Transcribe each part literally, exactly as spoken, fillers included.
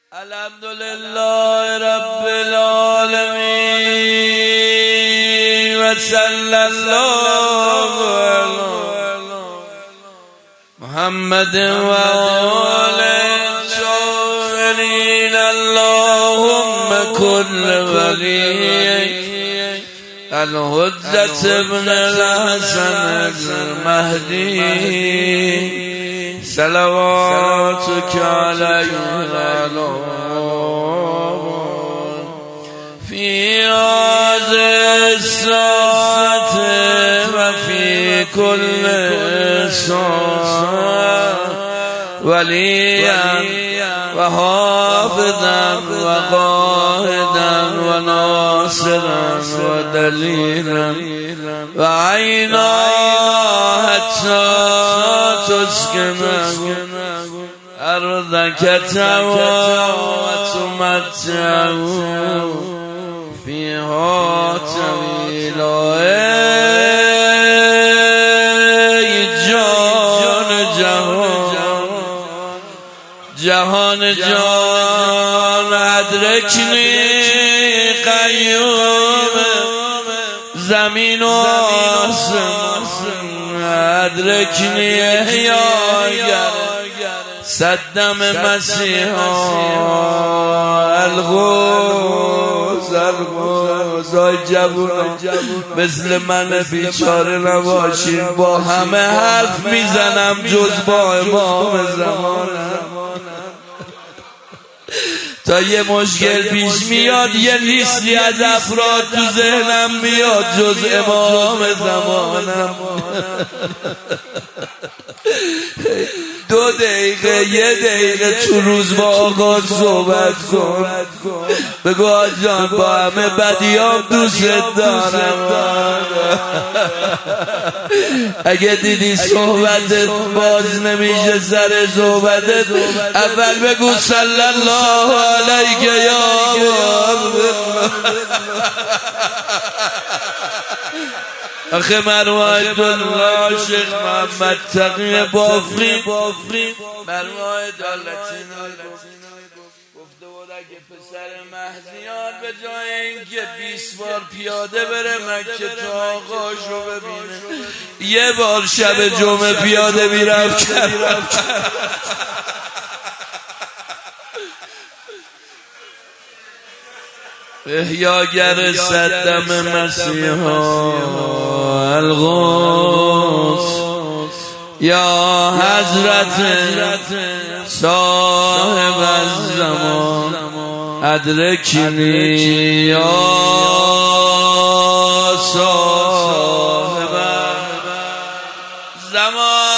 الحمدلله رب العالمین و صلی الله علی محمد و آل الطاهرین. اللهم کل ولی الحجة ابن الحسن المهدی صلواتك علیه في هذه الساعة وفي كل ساعة وليا وحافظا وقائدا وناصرا ودليلا وعينا حتى تسكنه أرضك توا وتمتعه فيها طويلا. جان جهان جهان جان ادرکنی قیوم زمین و آسمان ادرکنی احیاگر صدم مسیحا الغوز الغوز. آی جوونا مثل من بیچاره نباشین، با همه حرف میزنم جز با امام زمانم. تا یه مشکل پیش میاد یه لیستی از افراد تو ذهنم میاد جز امام زمانم. دو دقیقه یه دقیقه تو روز با آقا صحبت کن، بگو آقا جان با همه بدیام دوست دارم. اگه دیدی صحبتت باز نمیشه سر صحبتت، اول بگو صلی الله علیک یا آخه مرواید الله شیخ محمد تقی بافری مرواید دالتین گفته بود اگه پسر مهدیان به جای اینکه بیست بار پیاده بره مکه تا آقاش رو ببینه یه بار شب جمعه پیاده میرفت احیاگر صدم مسیحا الغوث یا حضرت صاحب الزمان ادرکنی یا صاحب زمان.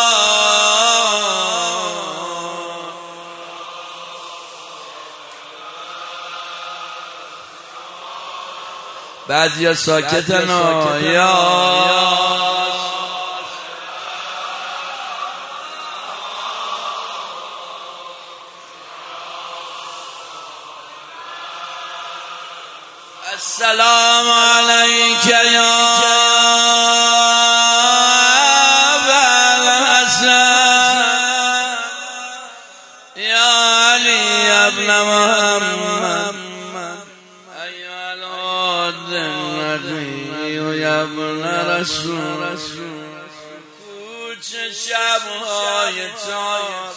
بعضی ها ساکتن یا السلام علیک یا ابوالحسن یا علی ابن محمد یا ابن رسول. کوچه شبهای تا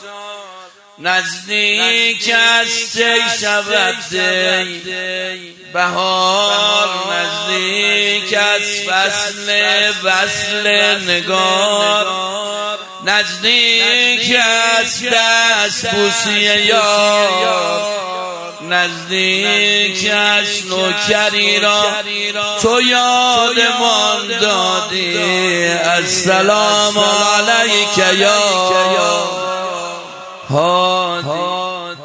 نزدیک است شود بهار نزدیک است فصل وصل نگار نزدیک است دست بوسی یار نزدیک است نوکری را تو یادمان دادی. السلام علیک یا هادی.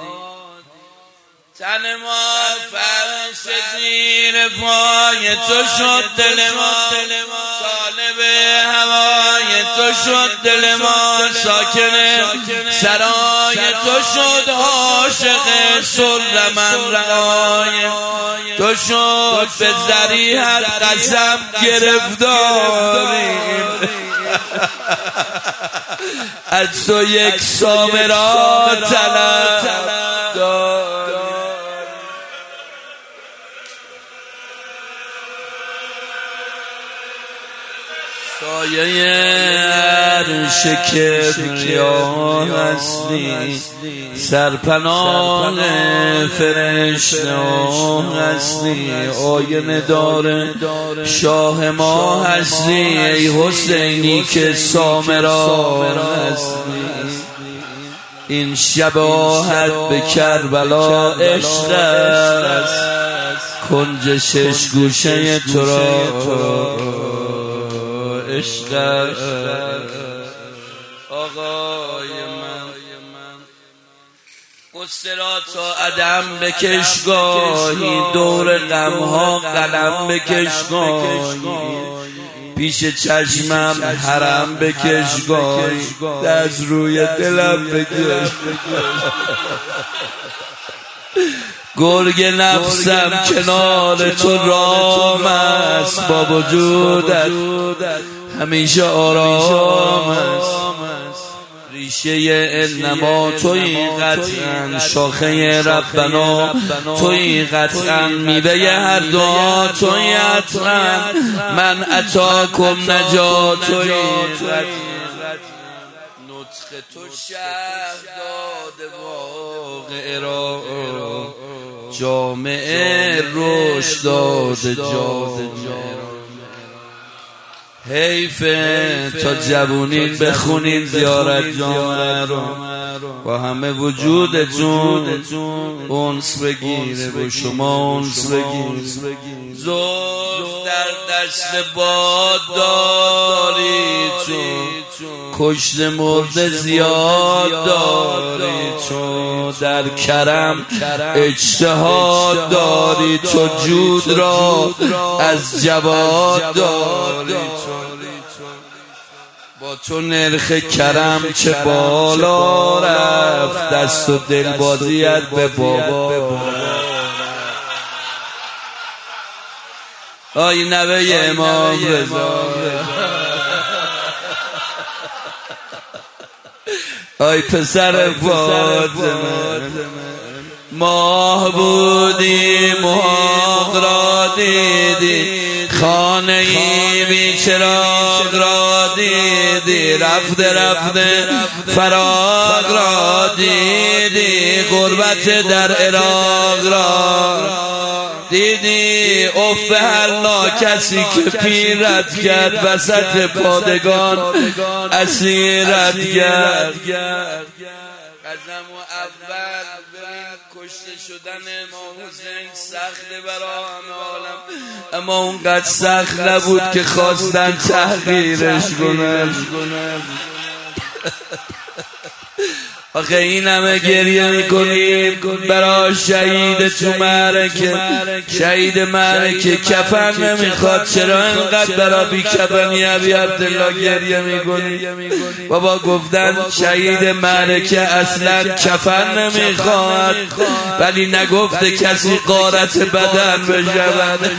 تن ما فرش زیر پای تو شد دل ما طالب هوای تو شد دل ما ساکن سرای تو شد عاشق سر من رای تو شد به ذریحت قسم گرفتاریم از تو یک سامرا طلب دار. سایه عرش کبریا هستی، سرپناه فرشته هستی، آینه دار شاه ما هستی، ای حسینی که سامرا هستی. این شباهت به کربلا عشق است، کنج شش گوشه تو را عشق است. آقای من قصرا تا عدم بکش گاهی، دور غمها قلم بکش گاهی، پیش چشمم حرم بکش گاهی، دست روی دلم بکش. گرگ نفسم کنار تو رام است، با وجودت همیشه آرام است. ریشه انما توی قطعا، شاخه ربنا توی قطعا، میوه هر دعا توی عطعا، من عطاکم نجات توی قطعا. نطق تو شهر داده واقع را، جامعه رشد داده جامعه. حیفه تا جوونین بخونین زیارت جامعه رو، با همه وجودتون اونس بگیره، با شما اونس بگیره. زلف در دست باد داری تو، کشته مرده زیاد داری تو، در کرم اجتهاد داری تو، جود را از جواد داری تو. با تو نرخ کرم چه بالا رفت، دست و دل بازیت به بابا. آی نوه امام رضا، آی پسر فاطمه، ماه بودی محاق را دیدی، خانه ای بی چراغ را دیدی، رفته رفته فراغ را دیدی، غربت در عراق را دیدی، اف به هر ناکسی که پیرت کرد، وسط پادگان اسیرت کرد. قدم و اول کشته شدن امام حسین سخته برا همه عالم، اما اونقدر سخت نبود که خواستن تحقیرش کنن. آخه این همه گریه میکنیم برای شهید تو معرکه، شهید معرکه کفن نمیخواد، چرا اینقدر برای بی کفنی ابی عبدالله گریه میکنی؟ بابا گفتن شهید معرکه اصلا کفن نمیخواد، ولی نگفته کسی غارت بدن بشود.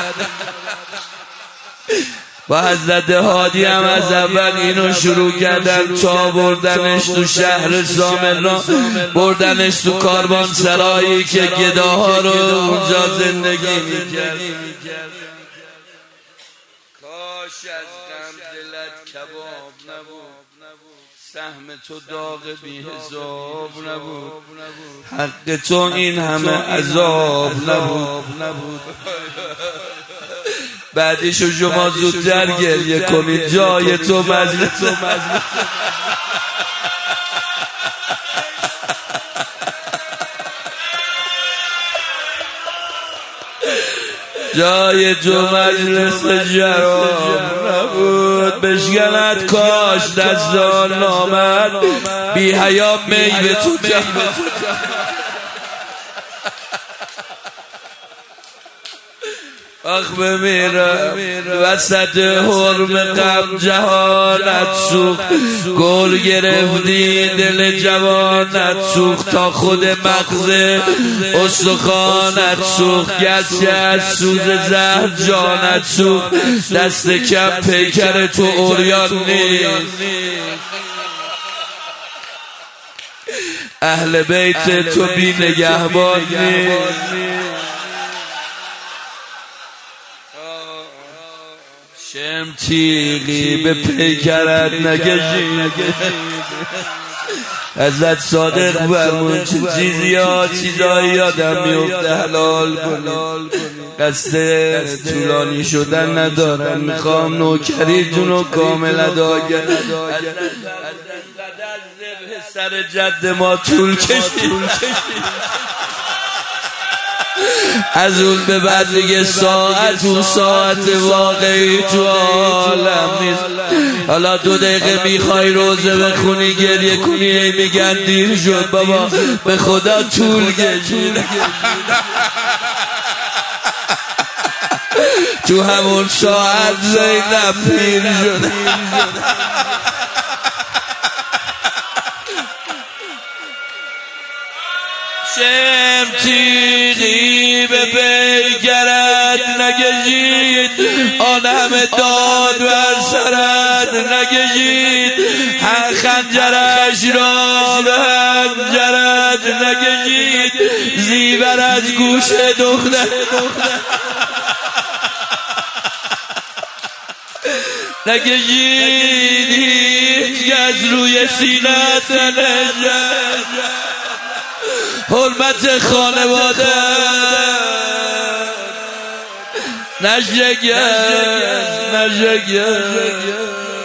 با حضرت هادی هم از اول اینو شروع کردن، تا بردنش تو شهر سامرا، بردنش تو کاروان سرایی که گداها رو اونجا زندگی میکرد. کاش از غم دلت کباب نبود، سهم تو داغ بی حساب نبود، حق تو این همه عذاب نبود. بعدیشو شما زودتر گریه کنید، جای تو مجلس. جای تو مجلس جرام نبود، بشکنت کاش دستان نامد، بی حیا می به تو جهان. آخ بمیرم وسط حرم غم جهانت سوخت، گل گرفتی دل جوانت سوخت، تا خود مغز استخوانت سوخت، گرچه از سوز زهر جانت سوخت، دست کم پیکر تو عریان نیست. اهل بیت تو بی نگهبان نیست. شم تیغی به پیکرت نگشید حضرت صادق فرمون چه چیزی ها چیزایی یادم میفته حلال کنی قصد طولانی شدن ندارم میخوام نوکریتون رو کامل ادا کنم سر جد ما طول کشید از اون به بعد دیگه ساعت و ساعت واقعی تو عالم نیست. حالا دو دقیقه میخوای روزه بخونی گریه کنی میگن دیر شد بابا به خدا طول کشید تو همون ساعت زینب پیر شد شم تیغی به پیکرت نگشید آن همه داد بر سرت نگشید خنجرش را به خنجرت نگشید زیور از گوش دختر نگشید هیچ از روی سینت ننشد حرمت خانواده نشگرد نشگرد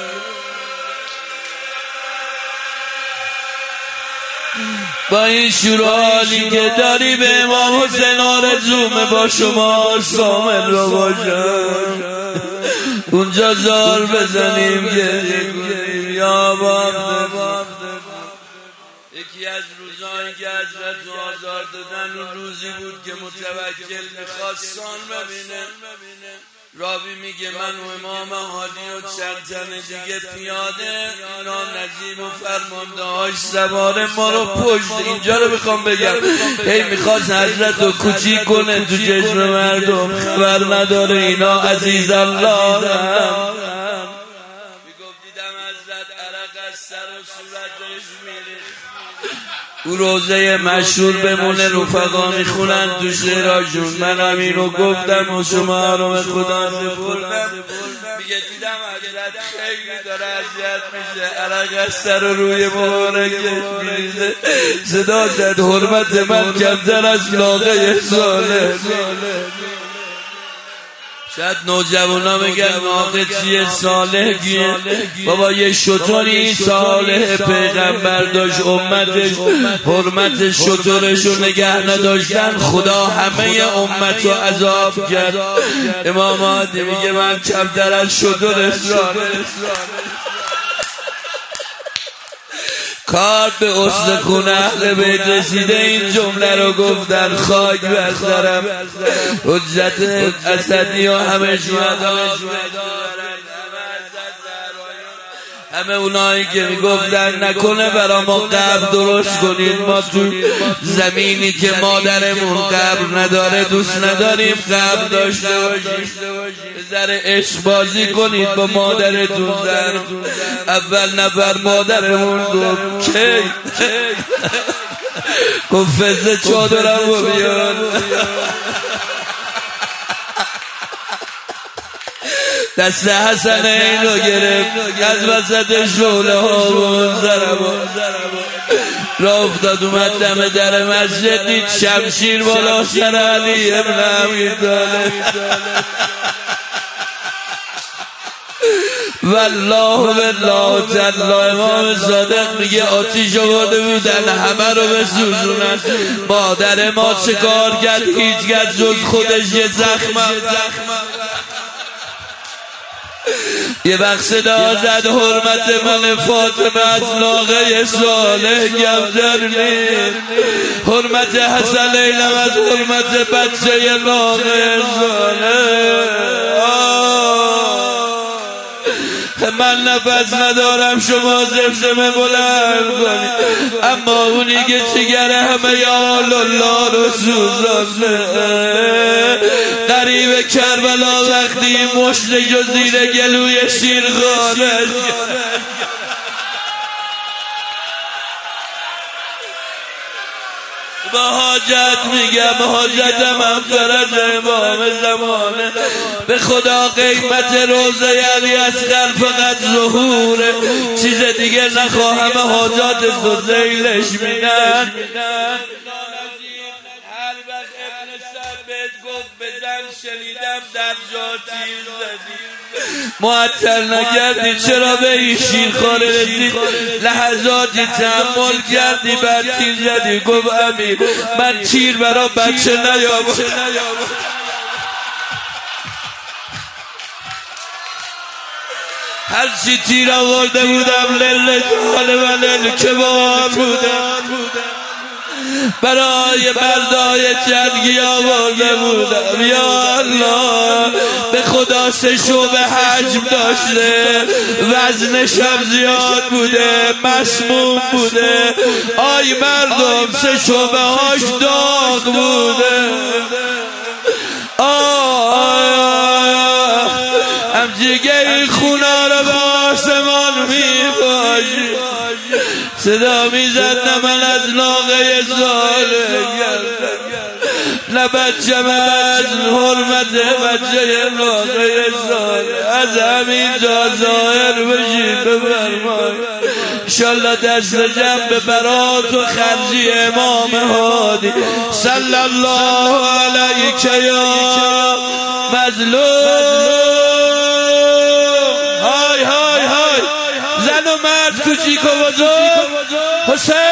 با این شورالی که داری به امام حسین آرزومه با شما شامل رو باشم اونجا زار بزنیم گریه کنیم یا باب. یکی از روزایی که حضرت آزار دادن اون روزی بود که متوکل میخواستان ببینه رابی میگه من و امام هادی و چند تن دیگه پیاده اینا نجیب و فرمانده هاش سواره ما رو پشت اینجا رو بخوام بگم هی میخواست حضرت رو کوچیک کنه تو چشم مردم خبر نداره اینا عزیز الله میگفت دیدم حضرت عرق از سر و صورتش میره او روزه مشهور بمونه رفقا میخونن تو شعراشون منم اینو گفتم و شما رو به خدا سپردم میگه دیدم حضرت خیلی داره اذیت میشه عرق از سر و روی مبارکش میریزه صدا زد حرمت من کمتر از لاغه صالح شاید نوجوانا میگن ناقه چیه صالح گیه بابا یه شطوری صالح پیغمبر داشت امتش حرمت شطورشو نگه نداشتن خدا همه امت رو عذاب کرد امام عادی میگه من کمتر از شطور صالح کار به استخون اهل بیت رسیده این جمله رو گفتن خاک بر سرم حجت اسدی و همه شهدا همه اونایی که میگفتن نکنه برا ما قبر درست کنید ما تو زمینی که مادرمون قبر نداره دوست نداریم قبر داشته باشیم ذره عشق بازی کنید با مادرتون زن اول نفر مادرمون گفت کی گفت فزه چادرم رو بیار دست حسن این رو گرفت از وسط شعله ها و زربا را افتاد اومد دم در مسجد دید شمشیر بالا سر علی ابن ابی طالب والله بالله تعالی امام صادق میگه آتیش آورده بودن همه رو بسوزونن مادر ما چه کار کرد هیچ کس جز خودش یه زخم یه وقت صدا زد حرمت من فاطمه از لاغه صالح کمتر نیست حرمت حسن اینم از حرمت بچه لاغه صالح من نفس ندارم شما زمزمه بلند کنید اما اونی که چگره همه یال الله رو سوزانده قریب کربلا وقتی مشتشو زیر گلوی شیرخانه با حاجت میگم حاجتم هم فرج امام زمانه. به خدا قیمت روزه علی اصغر فقط ظهوره، چیز دیگه نخواهم. حاجات زیلش میدن. هر وقت ابن سعد بهت گفت بزن شنیدم در جا تیر زدی، معطل نگردی چرا به این شیرخواره رسید؟ لحظاتی تحمل کردی بعد تیر زدی. گفت امیر من تیر برا بچه نیاورد. هرچی تیر آورده بودم لله جاله و لله کبار بودم، برای بردای جنگی آورده بودم. یا الله به خدا سه شعبه حجم داشته، وزنش هم زیاد بوده، مسموم بوده. آی مردم سه شعبه هاش داغ بوده. آه هم جگه خونا رو به آسمان می باشی. صدا میزد نه من از ناقه ساله نه بچه من از حرمت بچه ناقه ساله. از همین جا ظاهر بشید بفرمایید انشالله دست جمع به برات و خرجی امام هادی صلی الله علیک یا مظلوم. های های های زن و مرد کوچیک و بزرگ حسین